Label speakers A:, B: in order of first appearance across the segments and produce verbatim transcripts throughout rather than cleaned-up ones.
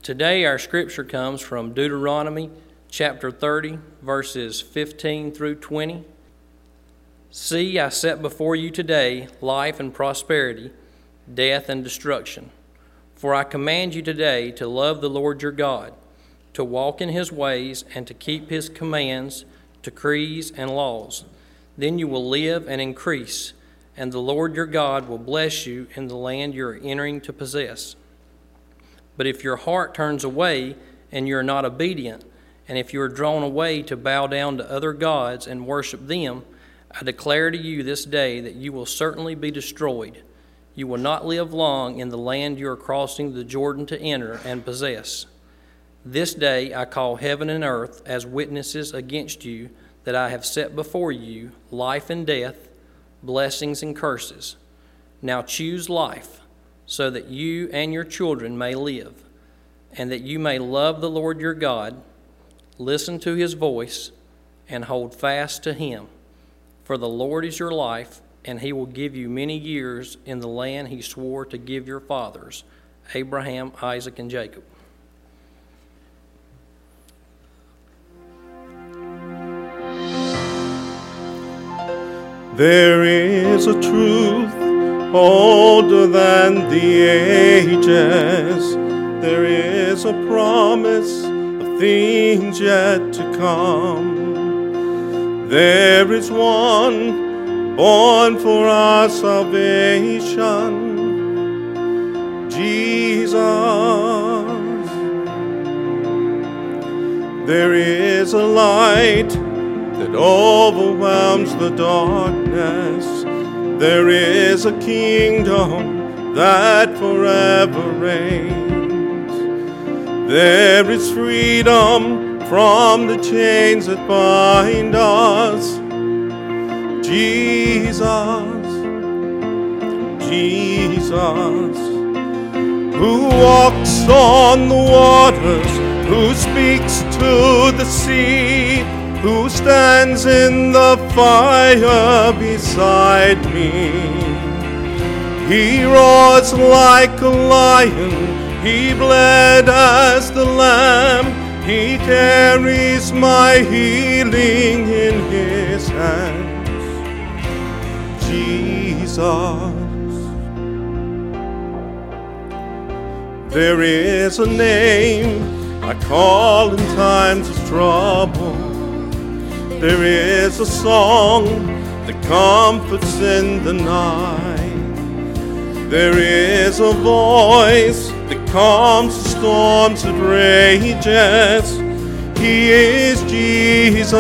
A: Today our scripture comes from Deuteronomy chapter thirty, verses fifteen through twenty. See, I set before you today life and prosperity, death and destruction. For I command you today to love the Lord your God, to walk in his ways and to keep his commands, decrees, and laws. Then you will live and increase, and the Lord your God will bless you in the land you are entering to possess. But if your heart turns away and you are not obedient, and if you are drawn away to bow down to other gods and worship them, I declare to you this day that you will certainly be destroyed. You will not live long in the land you are crossing the Jordan to enter and possess. This day I call heaven and earth as witnesses against you that I have set before you life and death, blessings and curses. Now choose life, so that you and your children may live, and that you may love the Lord your God, listen to his voice, and hold fast to him. For the Lord is your life, and he will give you many years in the land he swore to give your fathers, Abraham, Isaac, and Jacob.
B: There is a truth older than the ages. There is a promise of things yet to come. There is one born for our salvation, Jesus. There is a light that overwhelms the darkness. There is a kingdom that forever reigns. There is freedom from the chains that bind us. Jesus, Jesus, who walks on the waters, who speaks to the sea, who stands in the fire beside me. He roars like a lion, he bled as the lamb, he carries my healing in his hands. Jesus. There is a name I call in times of trouble. There is a song that comforts in the night. There is a voice that calms the storms that rages. He is Jesus,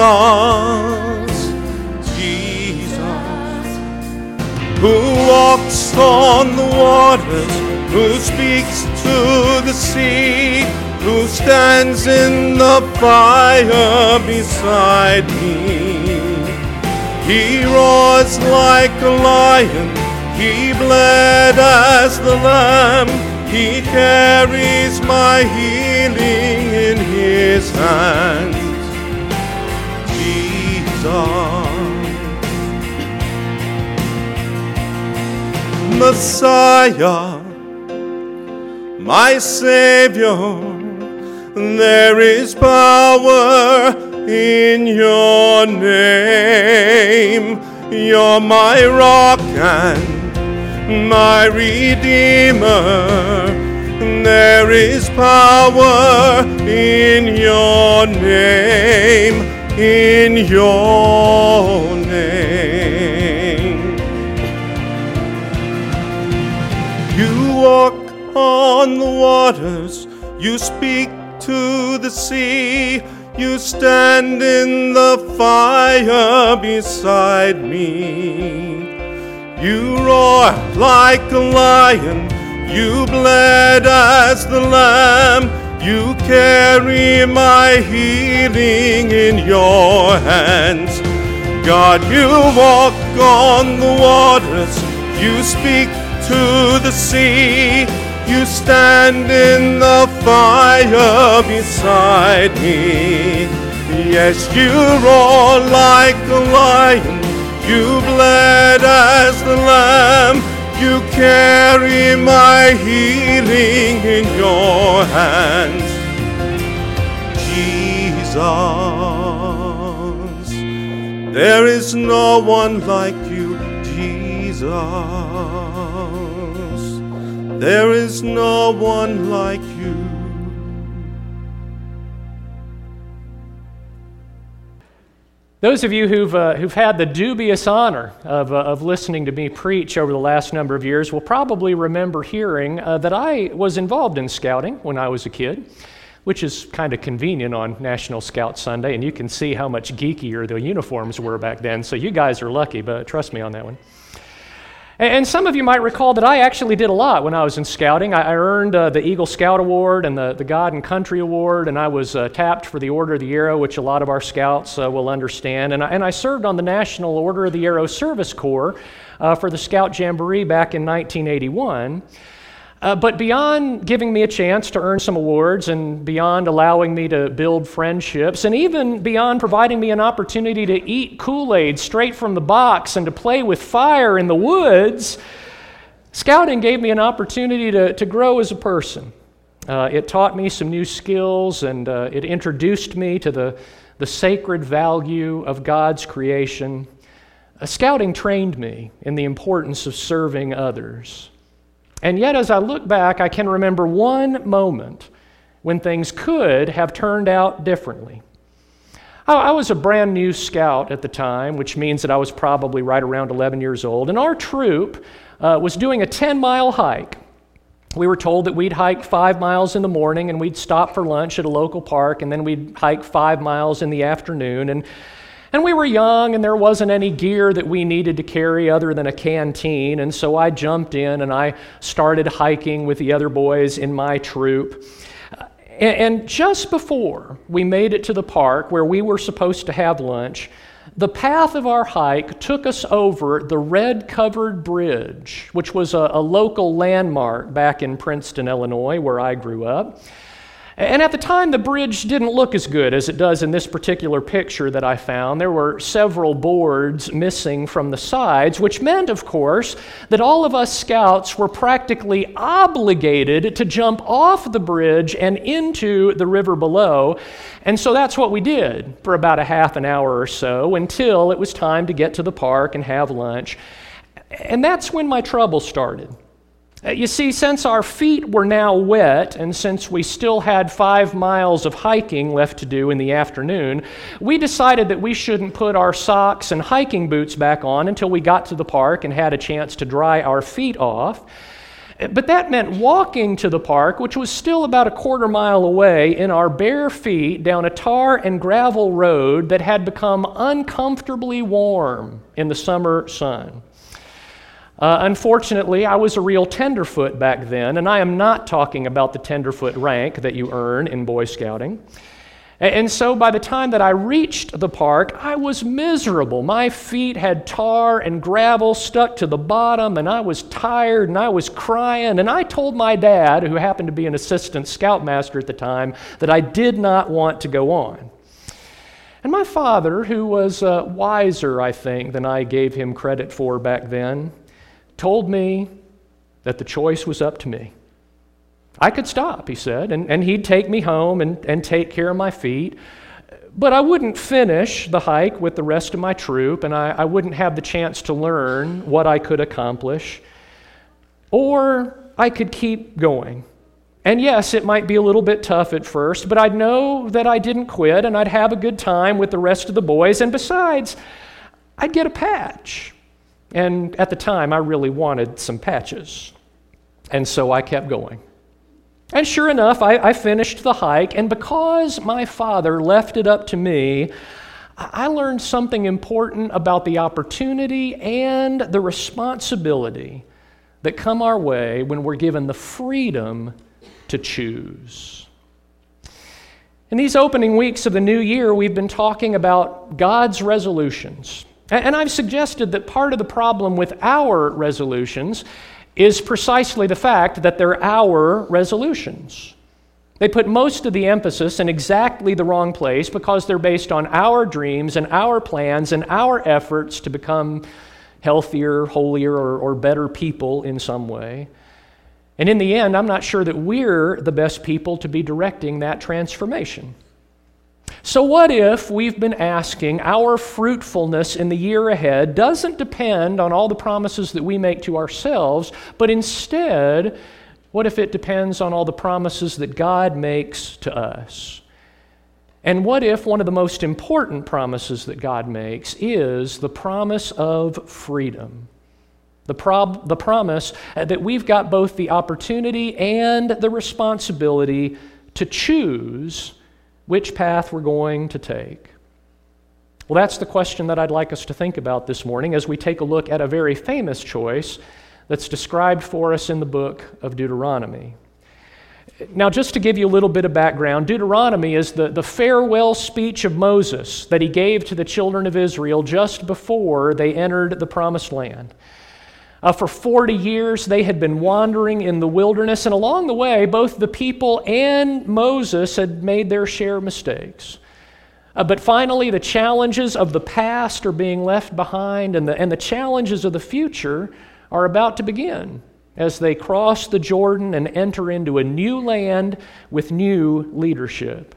B: Jesus, who walks on the waters, who speaks to the sea, who stands in the fire beside me. He roars like a lion, he bled as the lamb, he carries my healing in his hands. Jesus, Messiah, my Savior, there is power in your name. You're my rock and my Redeemer. There is power in your name, in your name. You walk on the waters, you speak to the sea, you stand in the fire beside me. You roar like a lion, you bled as the lamb, you carry my healing in your hands. God, you walk on the waters, you speak to the sea, you stand in the fire beside me. Yes, you roar like a lion, you bled as the lamb, you carry my healing in your your hands, Jesus. There is no one like you, Jesus. There is no one like you.
C: Those of you who've, uh, who've had the dubious honor of, uh, of listening to me preach over the last number of years will probably remember hearing uh, that I was involved in scouting when I was a kid, which is kind of convenient on National Scout Sunday, and you can see how much geekier the uniforms were back then, so you guys are lucky, but trust me on that one. And some of you might recall that I actually did a lot when I was in scouting. I earned uh, the Eagle Scout Award and the, the God and Country Award, and I was uh, tapped for the Order of the Arrow, which a lot of our scouts uh, will understand. And I, and I served on the National Order of the Arrow Service Corps uh, for the Scout Jamboree back in nineteen eighty-one. Uh, but beyond giving me a chance to earn some awards and beyond allowing me to build friendships and even beyond providing me an opportunity to eat Kool-Aid straight from the box and to play with fire in the woods, scouting gave me an opportunity to, to grow as a person. Uh, it taught me some new skills, and uh, it introduced me to the, the sacred value of God's creation. Uh, scouting trained me in the importance of serving others. And yet, as I look back, I can remember one moment when things could have turned out differently. I, I was a brand new scout at the time, which means that I was probably right around eleven years old, and our troop uh, was doing a ten-mile hike. We were told that we'd hike five miles in the morning, and we'd stop for lunch at a local park, and then we'd hike five miles in the afternoon, and And we were young, and there wasn't any gear that we needed to carry other than a canteen, and so I jumped in and I started hiking with the other boys in my troop. And just before we made it to the park where we were supposed to have lunch, the path of our hike took us over the red-covered bridge, which was a, a local landmark back in Princeton, Illinois, where I grew up. And at the time, the bridge didn't look as good as it does in this particular picture that I found. There were several boards missing from the sides, which meant, of course, that all of us scouts were practically obligated to jump off the bridge and into the river below. And so that's what we did for about a half an hour or so until it was time to get to the park and have lunch. And that's when my trouble started. You see, since our feet were now wet, and since we still had five miles of hiking left to do in the afternoon, we decided that we shouldn't put our socks and hiking boots back on until we got to the park and had a chance to dry our feet off. But that meant walking to the park, which was still about a quarter mile away, in our bare feet down a tar and gravel road that had become uncomfortably warm in the summer sun. Uh, unfortunately, I was a real tenderfoot back then, and I am not talking about the tenderfoot rank that you earn in Boy Scouting. And so by the time that I reached the park, I was miserable. My feet had tar and gravel stuck to the bottom, and I was tired, and I was crying, and I told my dad, who happened to be an assistant scoutmaster at the time, that I did not want to go on. And my father, who was uh, wiser, I think, than I gave him credit for back then, told me that the choice was up to me. I could stop, he said, and, and he'd take me home and, and take care of my feet, but I wouldn't finish the hike with the rest of my troop, and I, I wouldn't have the chance to learn what I could accomplish, or I could keep going. And yes, it might be a little bit tough at first, but I'd know that I didn't quit, and I'd have a good time with the rest of the boys, and besides, I'd get a patch. And at the time, I really wanted some patches. And so I kept going. And sure enough, I, I finished the hike, and because my father left it up to me, I learned something important about the opportunity and the responsibility that come our way when we're given the freedom to choose. In these opening weeks of the new year, we've been talking about God's resolutions. And I've suggested that part of the problem with our resolutions is precisely the fact that they're our resolutions. They put most of the emphasis in exactly the wrong place because they're based on our dreams and our plans and our efforts to become healthier, holier, or, or better people in some way. And in the end, I'm not sure that we're the best people to be directing that transformation. So what if we've been asking our fruitfulness in the year ahead doesn't depend on all the promises that we make to ourselves, but instead, what if it depends on all the promises that God makes to us? And what if one of the most important promises that God makes is the promise of freedom? The, prob- the promise that we've got both the opportunity and the responsibility to choose which path we're going to take. Well, that's the question that I'd like us to think about this morning as we take a look at a very famous choice that's described for us in the book of Deuteronomy. Now, just to give you a little bit of background, Deuteronomy is the, the farewell speech of Moses that he gave to the children of Israel just before they entered the Promised Land. Uh, for forty years, they had been wandering in the wilderness, and along the way, both the people and Moses had made their share of mistakes. Uh, but finally, the challenges of the past are being left behind, and the, and the challenges of the future are about to begin as they cross the Jordan and enter into a new land with new leadership.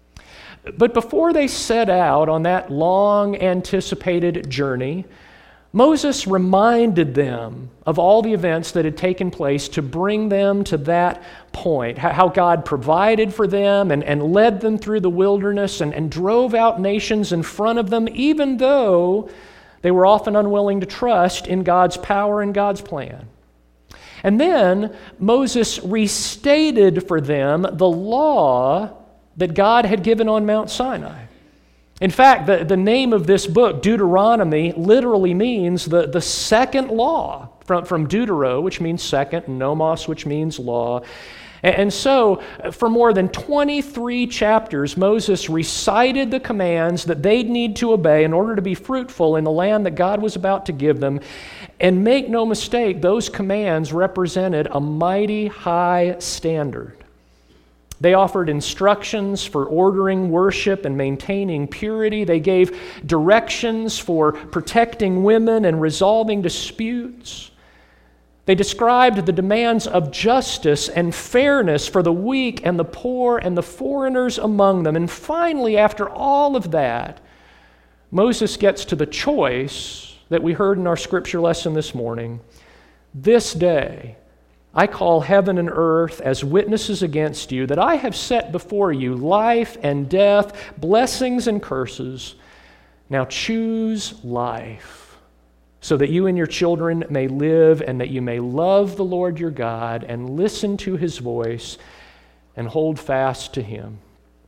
C: But before they set out on that long-anticipated journey, Moses reminded them of all the events that had taken place to bring them to that point, how God provided for them and, and led them through the wilderness and, and drove out nations in front of them, even though they were often unwilling to trust in God's power and God's plan. And then Moses restated for them the law that God had given on Mount Sinai. In fact, the, the name of this book, Deuteronomy, literally means the, the second law, from, from Deutero, which means second, and nomos, which means law. And, and so, for more than twenty-three chapters, Moses recited the commands that they'd need to obey in order to be fruitful in the land that God was about to give them. And make no mistake, those commands represented a mighty high standard. They offered instructions for ordering worship and maintaining purity. They gave directions for protecting women and resolving disputes. They described the demands of justice and fairness for the weak and the poor and the foreigners among them. And finally, after all of that, Moses gets to the choice that we heard in our scripture lesson this morning. This day, I call heaven and earth as witnesses against you that I have set before you life and death, blessings and curses. Now choose life so that you and your children may live and that you may love the Lord your God and listen to his voice and hold fast to him.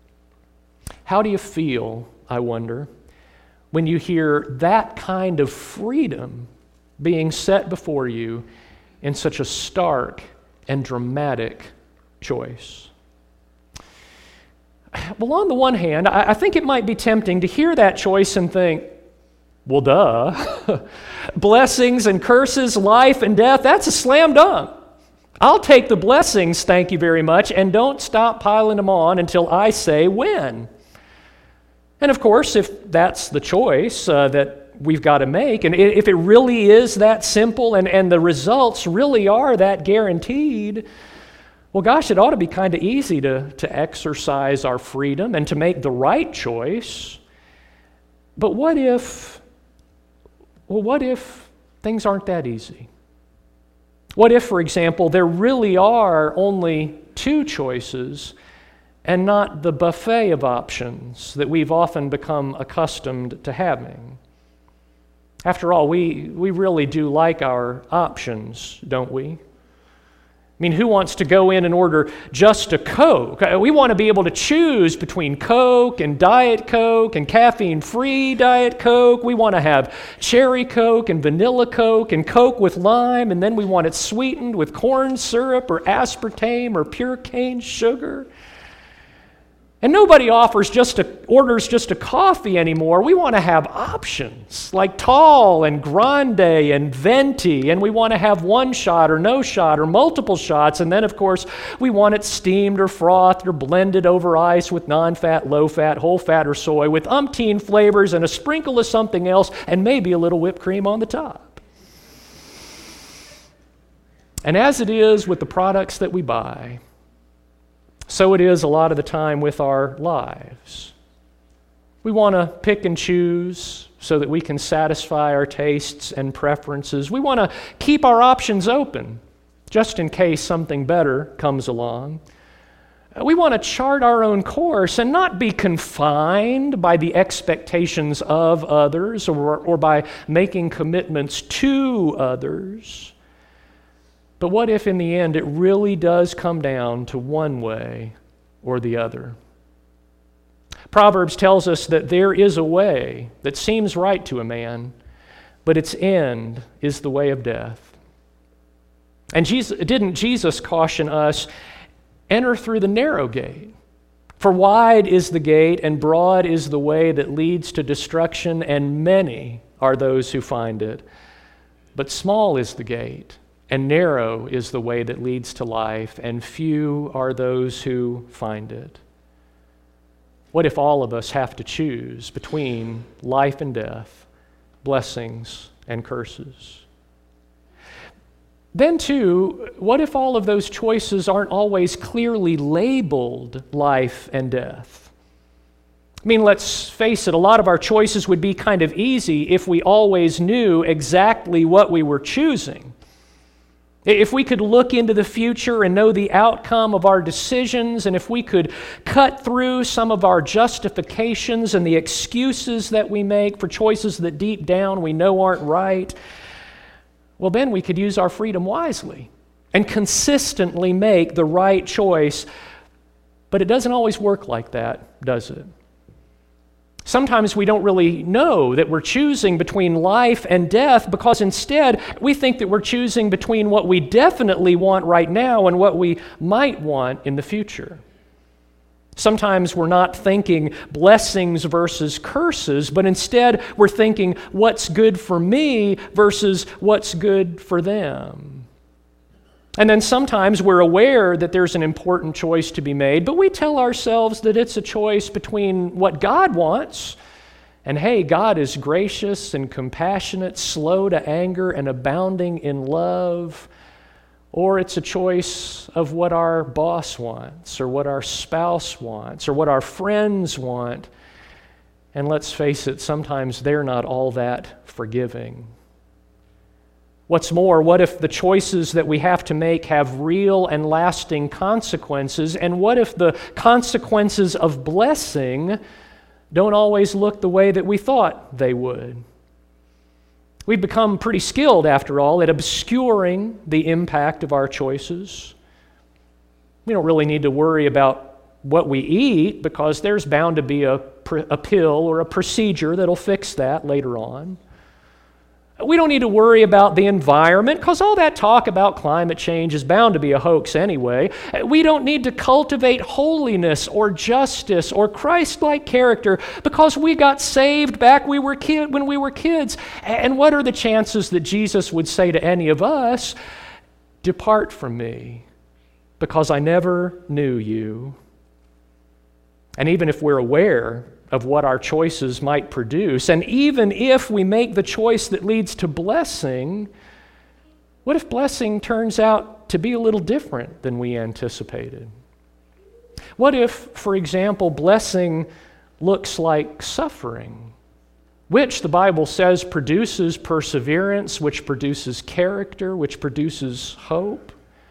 C: How do you feel, I wonder, when you hear that kind of freedom being set before you in such a stark and dramatic choice? Well, on the one hand, I think it might be tempting to hear that choice and think, well, duh. Blessings and curses, life and death, that's a slam dunk. I'll take the blessings, thank you very much, and don't stop piling them on until I say when. And of course, if that's the choice uh, that we've got to make, and if it really is that simple and, and the results really are that guaranteed, well, gosh, it ought to be kind of easy to, to exercise our freedom and to make the right choice. But what if, well, what if things aren't that easy? What if, for example, there really are only two choices and not the buffet of options that we've often become accustomed to having? After all, we, we really do like our options, don't we? I mean, who wants to go in and order just a Coke? We want to be able to choose between Coke and Diet Coke and caffeine-free Diet Coke. We want to have cherry Coke and vanilla Coke and Coke with lime, and then we want it sweetened with corn syrup or aspartame or pure cane sugar. And nobody offers just a, orders just a coffee anymore. We want to have options like tall and grande and venti, and we want to have one shot or no shot or multiple shots, and then of course we want it steamed or frothed or blended over ice with non-fat, low-fat, whole-fat, or soy with umpteen flavors and a sprinkle of something else and maybe a little whipped cream on the top. And as it is with the products that we buy, so it is a lot of the time with our lives. We want to pick and choose so that we can satisfy our tastes and preferences. We want to keep our options open just in case something better comes along. We want to chart our own course and not be confined by the expectations of others or, or by making commitments to others. But what if in the end it really does come down to one way or the other? Proverbs tells us that there is a way that seems right to a man, but its end is the way of death. And Jesus, didn't Jesus caution us, enter through the narrow gate? For wide is the gate and broad is the way that leads to destruction, and many are those who find it. But small is the gate, and narrow is the way that leads to life, and few are those who find it. What if all of us have to choose between life and death, blessings and curses? Then, too, what if all of those choices aren't always clearly labeled life and death? I mean, let's face it, a lot of our choices would be kind of easy if we always knew exactly what we were choosing. If we could look into the future and know the outcome of our decisions, and if we could cut through some of our justifications and the excuses that we make for choices that deep down we know aren't right, well, then we could use our freedom wisely and consistently make the right choice. But it doesn't always work like that, does it? Sometimes we don't really know that we're choosing between life and death because instead we think that we're choosing between what we definitely want right now and what we might want in the future. Sometimes we're not thinking blessings versus curses, but instead we're thinking what's good for me versus what's good for them. And then sometimes we're aware that there's an important choice to be made, but we tell ourselves that it's a choice between what God wants, and hey, God is gracious and compassionate, slow to anger, and abounding in love, or it's a choice of what our boss wants, or what our spouse wants, or what our friends want. And let's face it, sometimes they're not all that forgiving. What's more, what if the choices that we have to make have real and lasting consequences? And what if the consequences of blessing don't always look the way that we thought they would? We've become pretty skilled, after all, at obscuring the impact of our choices. We don't really need to worry about what we eat because there's bound to be a, a pill or a procedure that'll fix that later on. We don't need to worry about the environment because all that talk about climate change is bound to be a hoax anyway. We don't need to cultivate holiness or justice or Christ-like character because we got saved back we were kid, when we were kids. And what are the chances that Jesus would say to any of us, "Depart from me, because I never knew you"? And even if we're aware of what our choices might produce, and even if we make the choice that leads to blessing, what if blessing turns out to be a little different than we anticipated? What if, for example, blessing looks like suffering, which the Bible says produces perseverance, which produces character, which produces hope?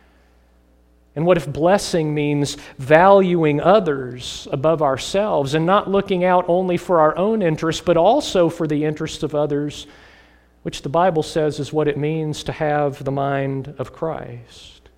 C: And what if blessing means valuing others above ourselves and not looking out only for our own interests, but also for the interests of others, which the Bible says is what it means to have the mind of Christ?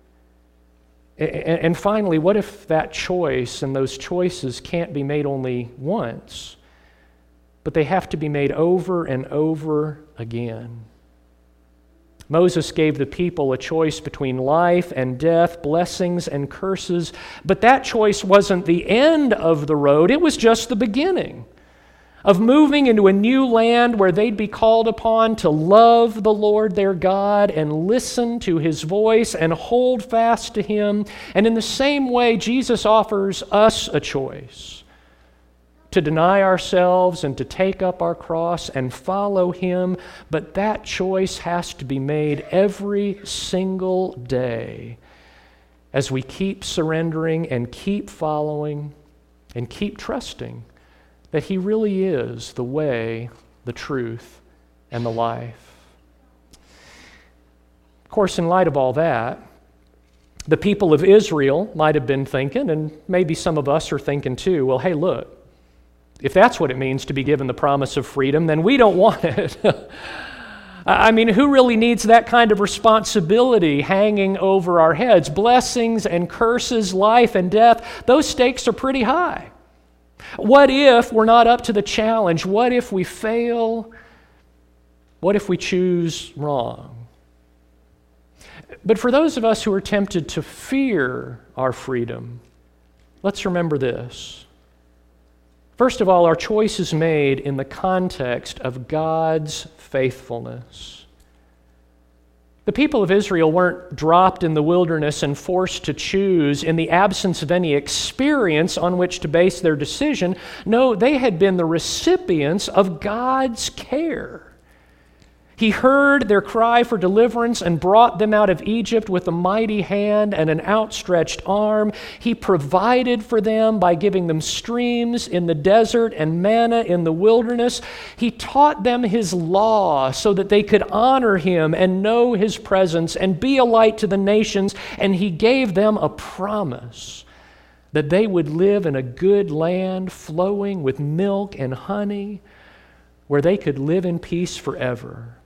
C: And finally, what if that choice and those choices can't be made only once, but they have to be made over and over again? Moses gave the people a choice between life and death, blessings and curses, but that choice wasn't the end of the road. It was just the beginning of moving into a new land where they'd be called upon to love the Lord their God and listen to His voice and hold fast to Him. And in the same way, Jesus offers us a choice to deny ourselves and to take up our cross and follow Him, but that choice has to be made every single day as we keep surrendering and keep following and keep trusting that He really is the way, the truth, and the life. Of course, in light of all that, the people of Israel might have been thinking, and maybe some of us are thinking too, well, hey, look, if that's what it means to be given the promise of freedom, then we don't want it. I mean, who really needs that kind of responsibility hanging over our heads? Blessings and curses, life and death, those stakes are pretty high. What if we're not up to the challenge? What if we fail? What if we choose wrong? But for those of us who are tempted to fear our freedom, let's remember this. First of all, our choice is made in the context of God's faithfulness. The people of Israel weren't dropped in the wilderness and forced to choose in the absence of any experience on which to base their decision. No, they had been the recipients of God's care. He heard their cry for deliverance and brought them out of Egypt with a mighty hand and an outstretched arm. He provided for them by giving them streams in the desert and manna in the wilderness. He taught them His law so that they could honor Him and know His presence and be a light to the nations. And He gave them a promise that they would live in a good land flowing with milk and honey, where they could live in peace forever.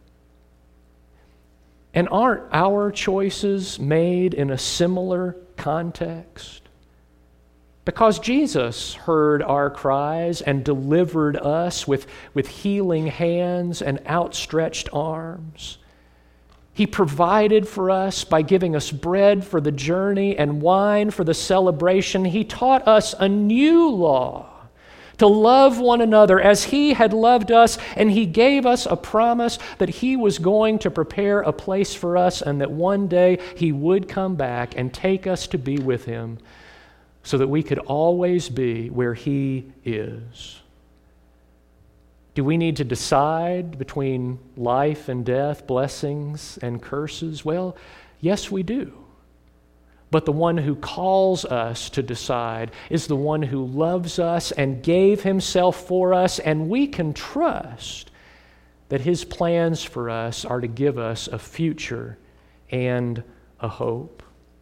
C: And aren't our choices made in a similar context? Because Jesus heard our cries and delivered us with, with healing hands and outstretched arms. He provided for us by giving us bread for the journey and wine for the celebration. He taught us a new law, to love one another as He had loved us, and He gave us a promise that He was going to prepare a place for us and that one day He would come back and take us to be with Him so that we could always be where He is. Do we need to decide between life and death, blessings and curses? Well, yes, we do. But the one who calls us to decide is the one who loves us and gave Himself for us, and we can trust that His plans for us are to give us a future and a hope.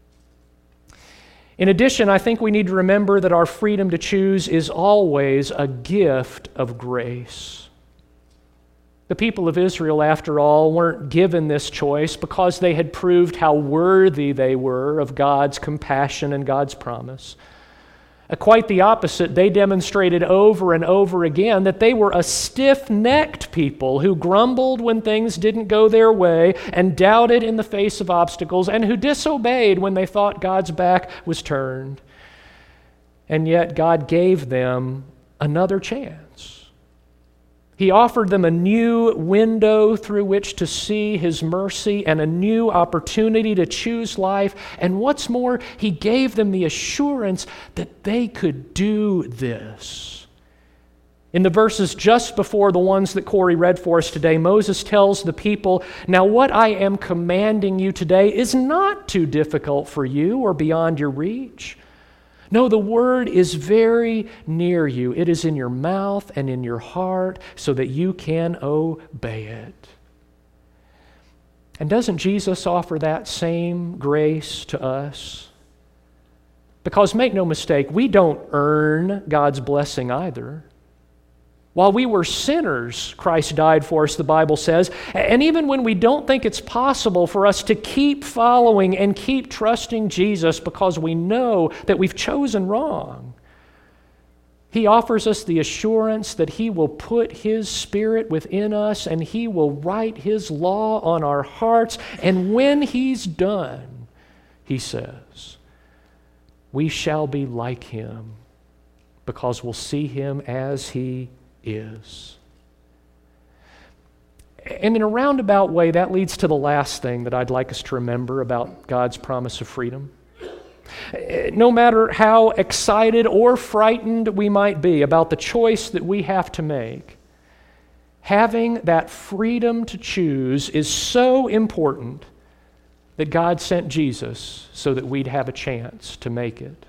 C: In addition, I think we need to remember that our freedom to choose is always a gift of grace. The people of Israel, after all, weren't given this choice because they had proved how worthy they were of God's compassion and God's promise. Uh, quite the opposite. They demonstrated over and over again that they were a stiff-necked people who grumbled when things didn't go their way and doubted in the face of obstacles, and who disobeyed when they thought God's back was turned. And yet God gave them another chance. He offered them a new window through which to see His mercy and a new opportunity to choose life. And what's more, He gave them the assurance that they could do this. In the verses just before the ones that Corey read for us today, Moses tells the people, "Now what I am commanding you today is not too difficult for you or beyond your reach. No, the word is very near you. It is in your mouth and in your heart so that you can obey it." And doesn't Jesus offer that same grace to us? Because make no mistake, we don't earn God's blessing either. While we were sinners, Christ died for us, the Bible says. And even when we don't think it's possible for us to keep following and keep trusting Jesus because we know that we've chosen wrong, He offers us the assurance that He will put His Spirit within us and He will write His law on our hearts. And when He's done, He says, we shall be like Him because we'll see Him as He is. And in a roundabout way, that leads to the last thing that I'd like us to remember about God's promise of freedom. No matter how excited or frightened we might be about the choice that we have to make, having that freedom to choose is so important that God sent Jesus so that we'd have a chance to make it.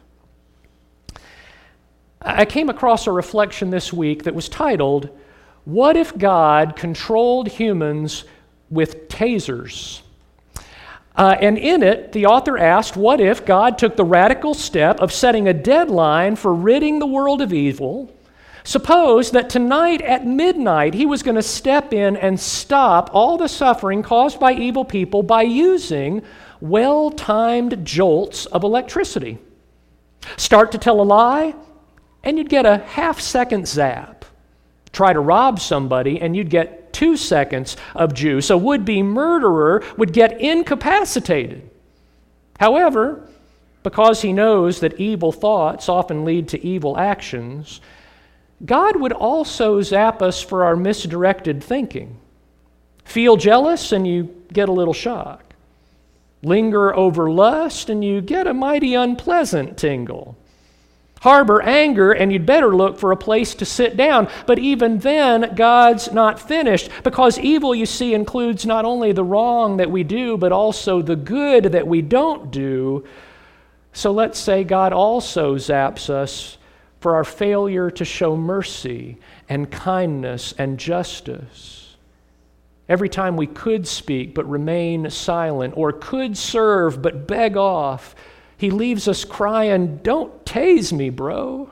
C: I came across a reflection this week that was titled, "What if God controlled humans with tasers?" Uh, and in it, the author asked, what if God took the radical step of setting a deadline for ridding the world of evil? Suppose that tonight at midnight, he was going to step in and stop all the suffering caused by evil people by using well-timed jolts of electricity. Start to tell a lie, and you'd get a half-second zap. Try to rob somebody, and you'd get two seconds of juice. A would-be murderer would get incapacitated. However, because he knows that evil thoughts often lead to evil actions, God would also zap us for our misdirected thinking. Feel jealous, and you get a little shock. Linger over lust, and you get a mighty unpleasant tingle. Harbor anger, and you'd better look for a place to sit down. But even then, God's not finished, because evil, you see, includes not only the wrong that we do, but also the good that we don't do. So let's say God also zaps us for our failure to show mercy and kindness and justice. Every time we could speak but remain silent, or could serve but beg off, he leaves us crying, "Don't tase me, bro."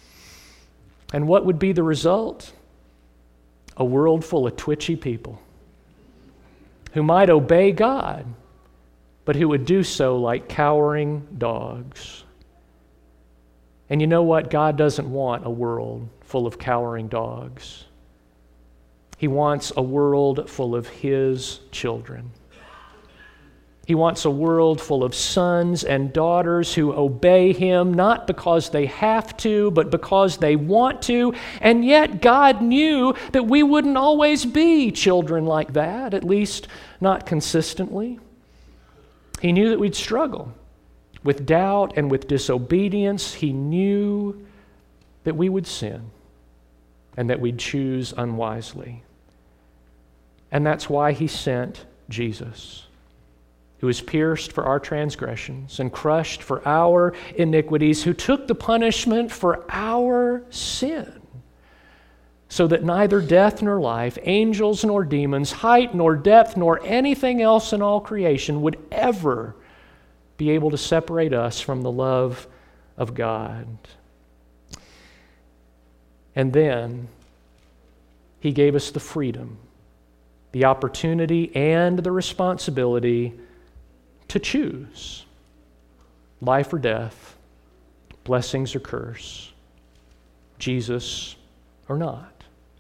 C: And what would be the result? A world full of twitchy people who might obey God, but who would do so like cowering dogs. And you know what? God doesn't want a world full of cowering dogs. He wants a world full of His children. He wants a world full of sons and daughters who obey Him, not because they have to, but because they want to. And yet God knew that we wouldn't always be children like that, at least not consistently. He knew that we'd struggle with doubt and with disobedience. He knew that we would sin and that we'd choose unwisely. And that's why He sent Jesus, who was pierced for our transgressions and crushed for our iniquities, who took the punishment for our sin, so that neither death nor life, angels nor demons, height nor depth, nor anything else in all creation would ever be able to separate us from the love of God. And then He gave us the freedom, the opportunity, and the responsibility to choose life or death, blessings or curse, Jesus or not.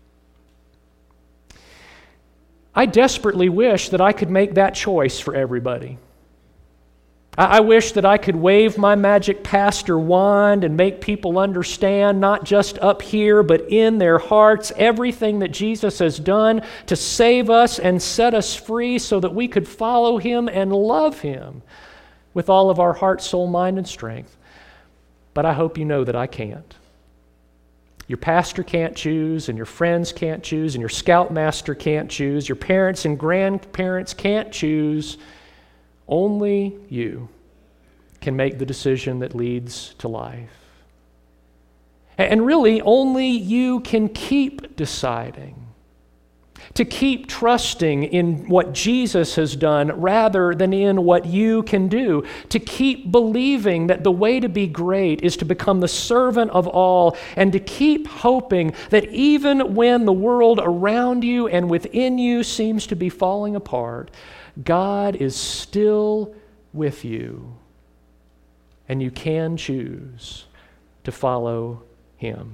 C: I desperately wish that I could make that choice for everybody. I, I wish that I could wave my magic pastor wand and make people understand, not just up here, but in their hearts, everything that Jesus has done to save us and set us free so that we could follow Him and love Him with all of our heart, soul, mind, and strength. But I hope you know that I can't. Your pastor can't choose, and your friends can't choose, and your scoutmaster can't choose. Your parents and grandparents can't choose. Only you can make the decision that leads to life. And really, only you can keep deciding to keep trusting in what Jesus has done rather than in what you can do, to keep believing that the way to be great is to become the servant of all, and to keep hoping that even when the world around you and within you seems to be falling apart, God is still with you, and you can choose to follow Him.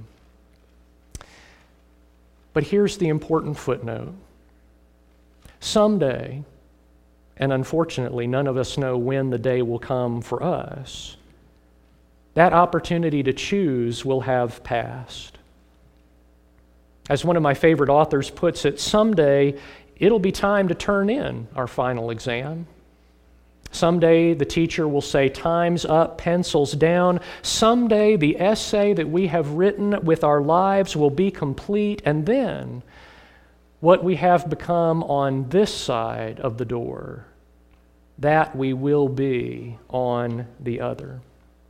C: But here's the important footnote. Someday, and unfortunately none of us know when the day will come for us, that opportunity to choose will have passed. As one of my favorite authors puts it, someday it'll be time to turn in our final exam. Someday the teacher will say, time's up, pencils down. Someday the essay that we have written with our lives will be complete, and then what we have become on this side of the door, that we will be on the other.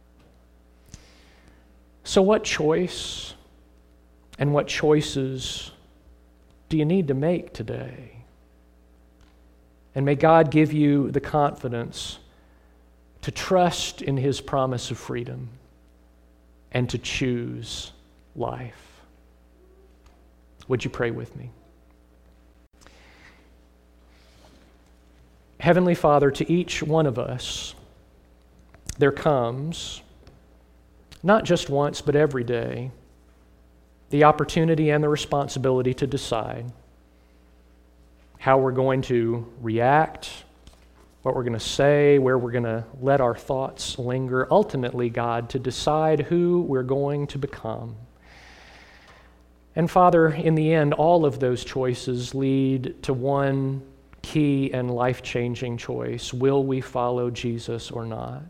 C: So what choice and what choices do you need to make today? And may God give you the confidence to trust in His promise of freedom and to choose life. Would you pray with me? Heavenly Father, to each one of us, there comes, not just once, but every day, the opportunity and the responsibility to decide how we're going to react, what we're going to say, where we're going to let our thoughts linger. Ultimately, God, to decide who we're going to become. And Father, in the end, all of those choices lead to one key and life-changing choice. Will we follow Jesus or not?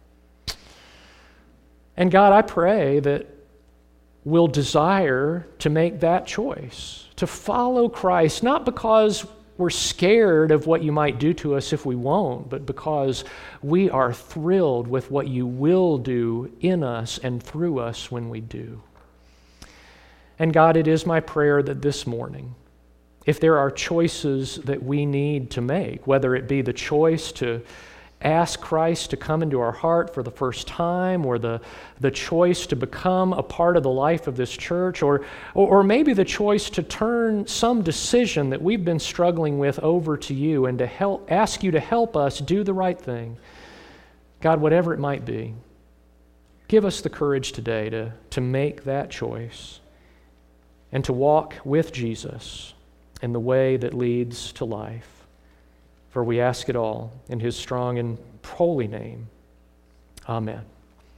C: And God, I pray that we'll desire to make that choice, to follow Christ, not because we're scared of what you might do to us if we won't, but because we are thrilled with what you will do in us and through us when we do. And God, it is my prayer that this morning, if there are choices that we need to make, whether it be the choice to ask Christ to come into our heart for the first time, or the, the choice to become a part of the life of this church, or, or, or maybe the choice to turn some decision that we've been struggling with over to you and to help ask you to help us do the right thing. God, whatever it might be, give us the courage today to, to make that choice and to walk with Jesus in the way that leads to life. For we ask it all in His strong and holy name. Amen.